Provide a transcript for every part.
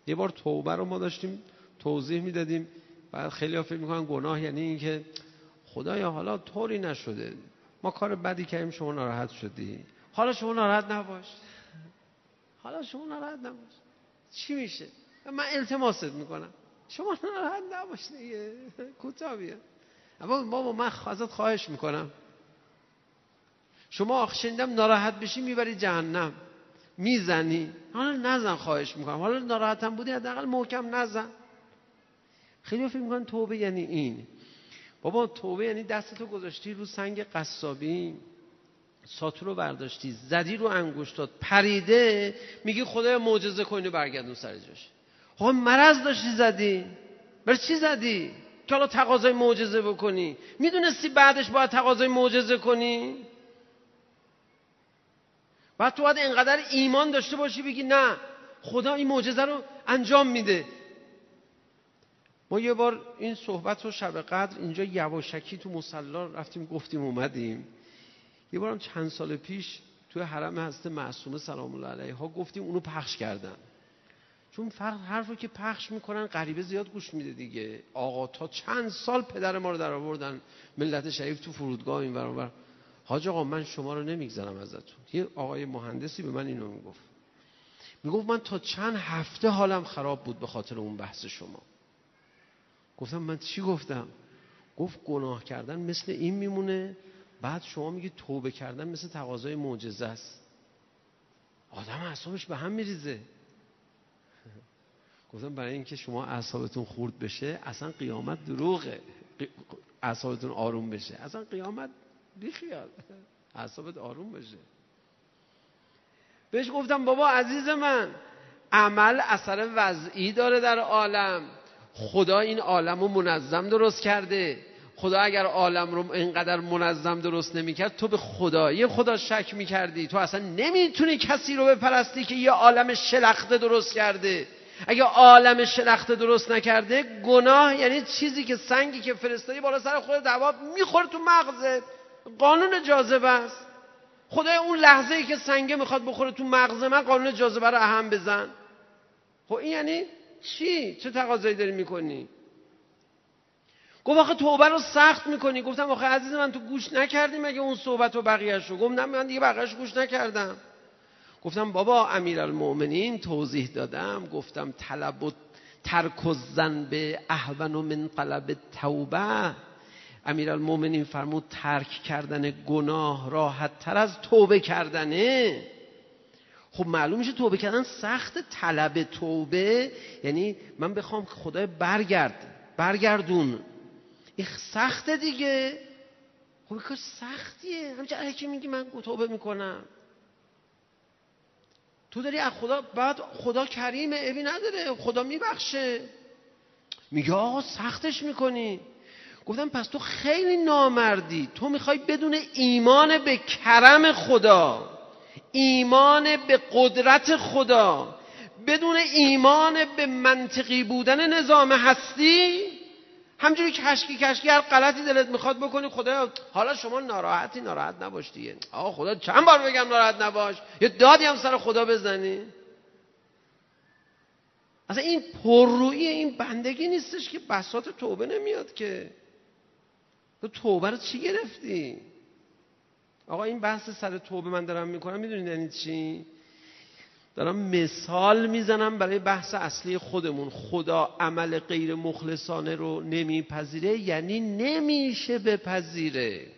یه بار توبه رو ما داشتیم توضیح میدادیم، بعد خیلی ها فکر میکنن گناه یعنی این که خدایا حالا طوری نشده، ما کار بدی کردیم شما ناراحت شدی، حالا شما ناراحت نباش، حالا شما ناراحت نباش، چی میشه؟ من التماست میکنم شما ناراحت نباش دیگه، کوتاه بیا. اما بابا من ازت خواهش میکنم، شما شنیدم ناراحت بشی میبری جهنم، میزنی، حالا نزن، خواهش میکنم، حالا ناراحتم بودی حداقل محکم نزن. خیلی فکر میکنن توبه یعنی این. بابا توبه یعنی دستتو گذاشتی رو سنگ قصابی، ساتو رو برداشتی زدی رو انگشتات پریده، میگی خدایا معجزه کنی برگردون سر جاش. آقا مرض داشتی زدی، برای چی زدی؟ که حالا تقاضای معجزه بکنی؟ میدونستی بعدش باید تقاضای معجزه کنی؟ بعد تو باید انقدر ایمان داشته باشی بگی نه خدا این معجزه رو انجام میده. ما یه بار این صحبت رو شب قدر اینجا یواشکی تو مصلی رفتیم گفتیم اومدیم. یه بارم چند سال پیش توی حرم حضرت معصومه سلام الله علیها گفتیم، اونو پخش کردن. چون حرفو که پخش میکنن غریبه زیاد گوش میده دیگه. آقا تا چند سال پدر ما رو در آوردن ملت شریف تو فرودگاه این ور اون ور. حاج آقا من شما رو نمیگذارم ازتون. یه آقای مهندسی به من اینو میگفت من تا چند هفته حالم خراب بود به خاطر اون بحث شما. گفتم من چی گفتم؟ گفت گناه کردن مثل این میمونه، بعد شما میگی توبه کردن مثل تقاضای معجزه است. آدم اعصابش به هم میریزه. گفتم برای اینکه شما اعصابتون خورد بشه اصلا قیامت دروغه، اعصابتون آروم بشه اصلا قیامت بیخیال، اعصابت آروم بشه. بهش گفتم بابا عزیز من، عمل اثر وضعی داره در عالم. خدا این عالم رو منظم درست کرده. خدا اگر عالم رو اینقدر منظم درست نمی‌کرد تو به خدایی خدا شک می‌کردی. تو اصلا نمیتونی کسی رو بپرستی که یه عالم شلخته درست کرده. اگه عالم شلخته درست نکرده، گناه یعنی چیزی که سنگی که فرستادی بالا سر خودت هوا میخوره تو مغزت. قانون جاذبه است. خدای اون لحظه‌ای که سنگه میخواد بخوره تو مغز من، قانون جاذبه رو اهم بزن. خب این یعنی چی؟ چه تقاضایی داری میکنی؟ گفت آخه توبه رو سخت میکنی. گفتم آخه عزیز من تو گوش نکردی مگه اون صحبت و بقیه‌اش رو؟ گفتم من دیگه بقیه‌اش گوش نکردم. گفتم بابا امیرالمؤمنین توضیح دادم، گفتم طلب و ترک الذنب اهون من طلب توبه. امیرالمؤمنین فرمود ترک کردن گناه راحت تر از توبه کردنه. خب معلوم میشه توبه کردن سخت. طلب توبه یعنی من بخوام خدای برگردون، این سخته دیگه. خب کار سختیه. همچنین که میگی من توبه میکنم، تو داری از خدا، بعد خدا کریمه عیبی نداره، خدا میبخشه، میگه آقا سختش میکنی. گفتم پس تو خیلی نامردی. تو میخوای بدون ایمان به کرم خدا، ایمان به قدرت خدا، بدون ایمان به منطقی بودن نظام هستی، همجوری کشکی هر غلطی دلت میخواد بکنی. خدا حالا شما ناراحت نباش دیگه. آقا خدا چند بار بگم ناراحت نباش؟ یه دادی هم سر خدا بزنی؟ اصلا این پررویی، این بندگی نیستش که بساط توبه نمیاد که. تو توبه رو چی گرفتی؟ آقا این بحث سر توبه من دارم میکنم، میدونید یعنی چی؟ دارم مثال میزنم برای بحث اصلی خودمون. خدا عمل غیر مخلصانه رو نمیپذیره یعنی نمیشه بپذیره.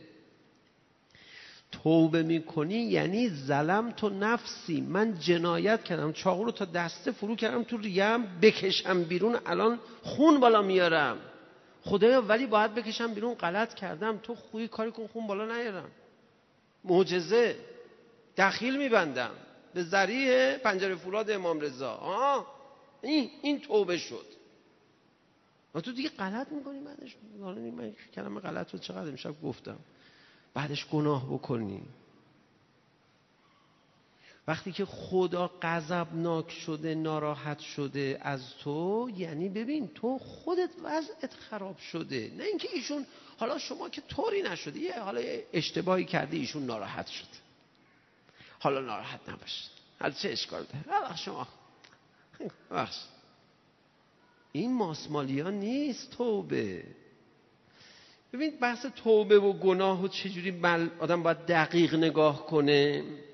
توبه میکنی یعنی ظلمت نفسی، من جنایت کردم، چاقو رو تا دسته فرو کردم تو ریم، بکشم بیرون الان خون بالا میارم. خدایا ولی باید بکشم بیرون، غلط کردم، تو خوی کاری کن خون بالا نیارم. معجزه دخیل میبندم به ذریع پنجره فولاد امام رضا. این توبه شد. و تو دیگه غلط میکنی بعدش، من کلمه غلط رو چقدر امشب گفتم، بعدش گناه بکنی. وقتی که خدا غضبناک شده، ناراحت شده از تو، یعنی ببین تو خودت وضعت خراب شده، نه اینکه ایشون، حالا شما که طوری نشده، یه حالا اشتباهی کرده ایشون ناراحت شده، حالا ناراحت نباش، حالا چه اشکال داره، حالا شما بخش این ماسمالیا نیست توبه. ببین بحث توبه و گناه و چجوری آدم باید دقیق نگاه کنه.